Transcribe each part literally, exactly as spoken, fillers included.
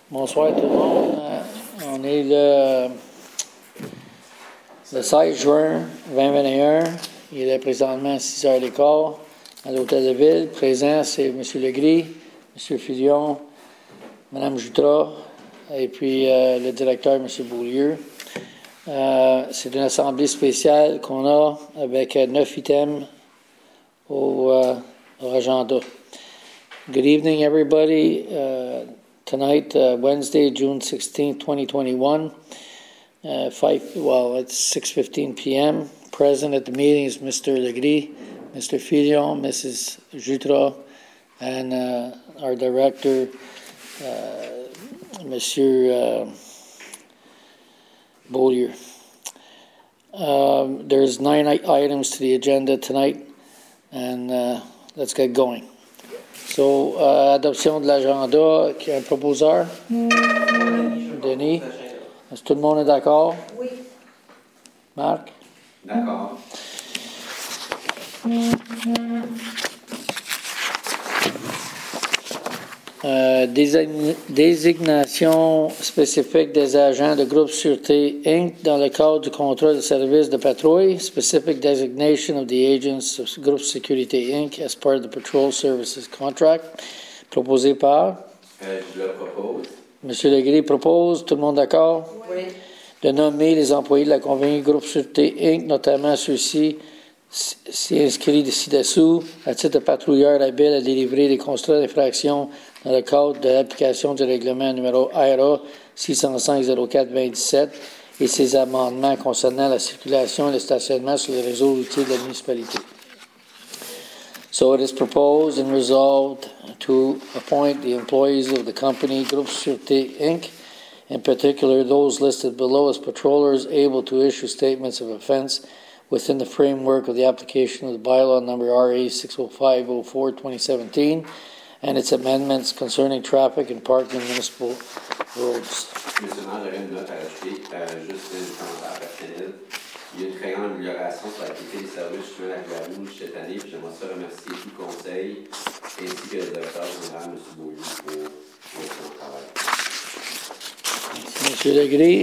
Bonsoir tout le monde. Euh, on est le, le seize juin vingt vingt et un. Il est présentement six heures quinze à l'Hôtel de Ville. Présent, c'est M. Legris, M. Filion, Mme Jutras et puis euh, le directeur, M. Beaulieu. Euh, c'est une assemblée spéciale qu'on a avec euh, neuf items au, euh, au agenda. Good evening, everybody. Uh, tonight, uh, Wednesday, June sixteenth, twenty twenty-one. Uh, five, well, it's six fifteen p.m. Present at the meeting is Mister Legris, Mister Filion, Missus Jutras, and uh, our director, uh, Monsieur uh, Beaulieu. Um, there's nine items to the agenda tonight, and uh, let's get going. So, uh, adoption de l'agenda, qui est un proposeur? Mm. Denis? Est-ce que tout le monde est d'accord? Oui. Marc? D'accord. Euh, désign- désignation spécifique des agents de Groupe Sûreté Incorporated dans le cadre du contrat de service de patrouille. Specific designation of the agents of Group Security Incorporated as part of the Patrol Services Contract. Proposé par? Euh, je le propose. M. Legris propose. Tout le monde d'accord? Oui. De nommer les employés de la compagnie Groupe Sûreté Incorporated, notamment ceux-ci, s'y inscrits ci-dessous, à titre de patrouilleur habile à délivrer des constats d'infraction dans le cadre de l'application du règlement numéro R A six cent cinq zéro quatre vingt-dix-sept et ses amendements concernant la circulation et le stationnement sur les réseaux routiers de la municipalité. So it is proposed and resolved to appoint the employees of the company Groupe Sûreté Incorporated, in particular those listed below as patrollers able to issue statements of offense within the framework of the application of the bylaw number R A six oh five oh four twenty seventeen and its amendments concerning traffic and parking municipal roads. Monsieur le maire, j'aurais une note à ajouter, euh, juste une commentaire personnel. Il y a une très grande amélioration sur la qualité des services chemin à la rouge cette année, puis j'aimerais ça remercier tout le conseil ainsi que le directeur général, M. Beaulieu, pour, pour son travail. Merci, M. Legris.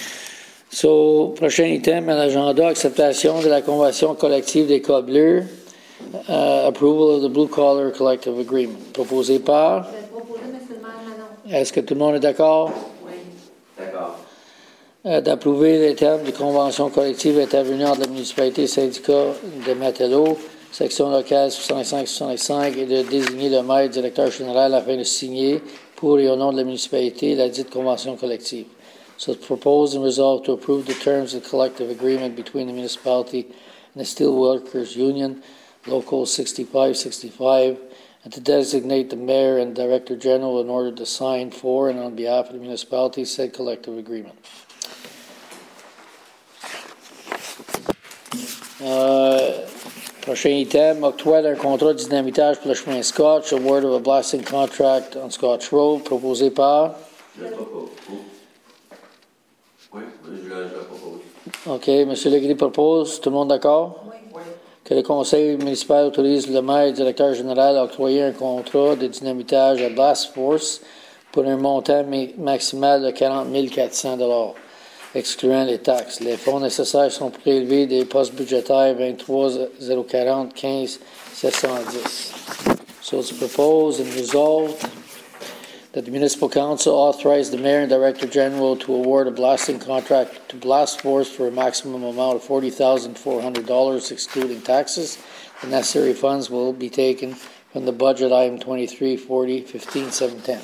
So, prochain item à l'agenda, acceptation de la convention collective des codes bleus, uh, approval of the Blue Collar Collective Agreement. Proposé par? Je vais proposer, M. le maire Manon. Est-ce que tout le monde est d'accord? Oui. D'accord. Euh, d'approuver les termes de convention collective intervenue entre la municipalité et syndicat de Matelot, section locale soixante-cinq soixante-cinq, et de désigner le maire directeur général afin de signer pour et au nom de la municipalité la dite convention collective. So it's proposed and resolved to approve the terms of the collective agreement between the municipality and the Steelworkers Union, Local sixty-five sixty-five, and to designate the mayor and director general in order to sign for and on behalf of the municipality said collective agreement. Euh, prochain item, octroi d'un contrat de dynamitage pour le chemin Scotch, award of a blasting contract on Scotch Road, proposé par? Je le propose. Oui, je le, je le propose. OK. M. Legris propose. Tout le monde d'accord? Oui. Oui. Que le conseil municipal autorise le maire et le directeur général à octroyer un contrat de dynamitage à Blast Force pour un montant maximal de quarante mille quatre cents dollars, excluant les taxes. Les fonds nécessaires sont prélevés des postes budgétaires vingt-trois zéro quarante quinze sept cent dix. So it's proposed and resolved that the Municipal Council authorize the Mayor and Director General to award a blasting contract to Blast Force for a maximum amount of forty thousand four hundred dollars, excluding taxes. The necessary funds will be taken from the budget item twenty-three forty fifteen seven ten.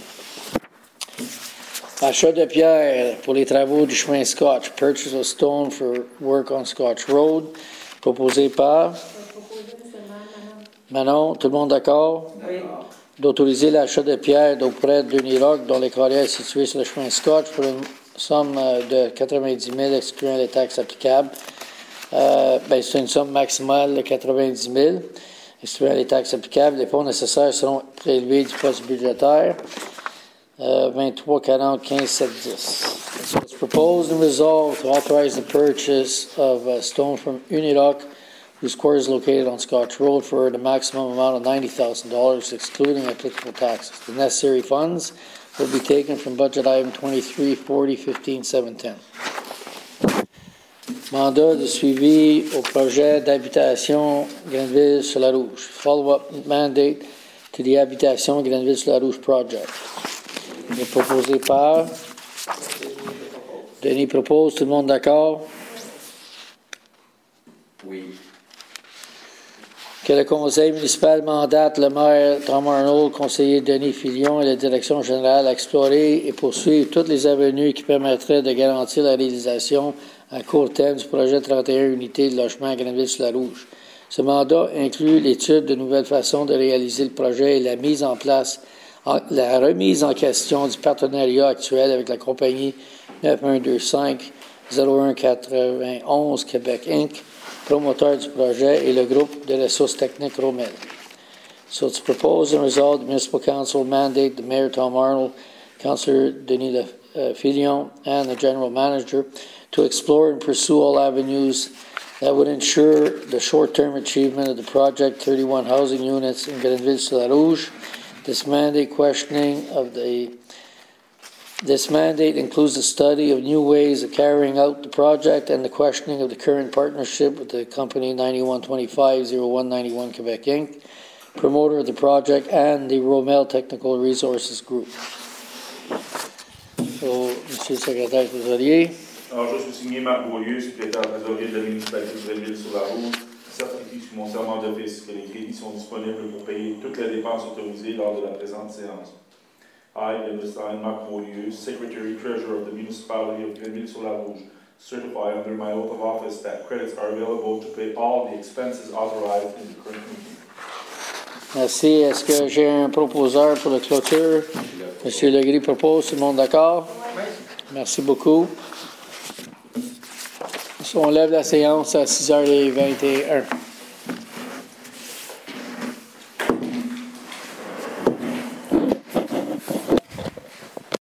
Achat de pierre pour les travaux du chemin Scotch. Purchase of stone for work on Scotch Road. Proposé par? Je vais proposer, M. le maire Manon. Manon, tout le monde d'accord? Oui. D'autoriser l'achat de pierres d'auprès d'Uniroc dont les carrières situées sur le chemin Scotch pour une somme de quatre-vingt-dix mille excluant les taxes applicables. Euh, ben, c'est une somme maximale de quatre-vingt-dix mille excluant les taxes applicables. Les fonds nécessaires seront prélevés du poste budgétaire. Uh, vingt-trois quarante quinze sept dix. So it's proposed and resolved to authorize the purchase of uh, stone from Uniroc, whose quarry is located on Scotch Road, for the maximum amount of ninety thousand dollars, excluding applicable taxes. The necessary funds will be taken from budget item twenty-three forty fifteen seven ten. Mandat de suivi au projet d'habitation Grenville-sur-la-Rouge. Follow-up mandate to the habitation Grenville-sur-la-Rouge project. Il est proposé par Denis propose, tout le monde d'accord? Oui. Que le conseil municipal mandate le maire Tom Arnold, conseiller Denis Filion et la direction générale à explorer et poursuivre toutes les avenues qui permettraient de garantir la réalisation à court terme du projet trente et un unités de logement à Grenville-sur-la-Rouge. Ce mandat inclut l'étude de nouvelles façons de réaliser le projet et la mise en place, la remise en question du partenariat actuel avec la compagnie neuf un deux cinq zéro un quatre-vingt-onze Québec Incorporée, promoteur du projet, et le groupe de ressources techniques Romel. So it's proposed and resolved the Municipal Council mandate the Mayor Tom Arnold, Councillor Denis Le, uh, Filion, and the General Manager to explore and pursue all avenues that would ensure the short-term achievement of the project, thirty-one housing units in Grenville-sur-la-Rouge. This mandate questioning of the This mandate includes the study of new ways of carrying out the project and the questioning of the current partnership with the company ninety-one twenty-five oh one ninety-one Quebec Incorporated, promoter of the project, and the Romel Technical Resources Group. So, Monsieur le Secrétaire Trésorier. Alors, je suis signé Marc Beaulieu, secrétaire trésorier de la municipalité de Grenville-sur-la-Rouge, certifie sous mon serment d'office que les crédits sont disponibles pour payer toutes les dépenses autorisées lors de la présente séance. I, undersigned Marc Beaulieu, Secretary Treasurer of the Municipality of Grenville-sur-la-Rouge, certify under my oath of office that credits are available to pay all the expenses authorized in the current meeting. Merci. Est-ce que j'ai un proposeur pour la clôture? Monsieur Legris propose. Tout le monde d'accord? Oui. Merci beaucoup. On lève la séance à six heures vingt et un.